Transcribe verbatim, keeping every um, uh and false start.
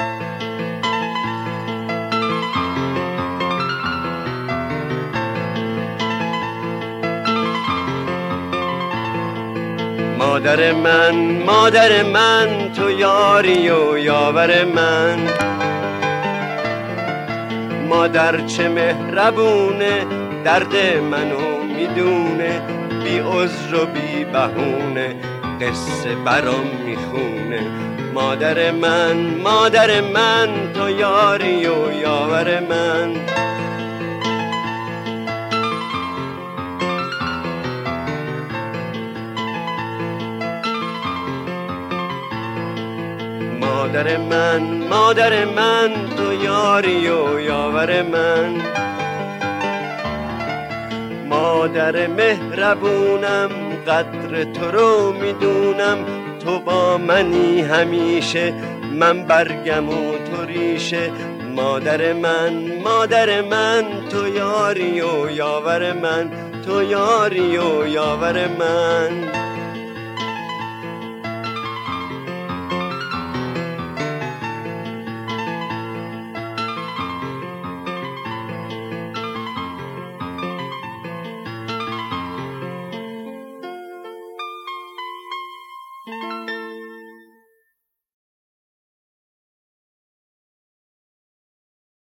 مادر من مادر من تو یاری و یاور من، مادر چه مهربونه درد منو میدونه، بی عذر و بی بهونه قصه برام میخونه. مادر من مادر من تو یاری و یاور من، مادر من مادر من تو یاری و یاور من، مادر مهربونم قدر تو رو میدونم، تو با منی همیشه من برگم و تو ریشه. مادر من مادر من تو یاری و یاور من، تو یاری و یاور من.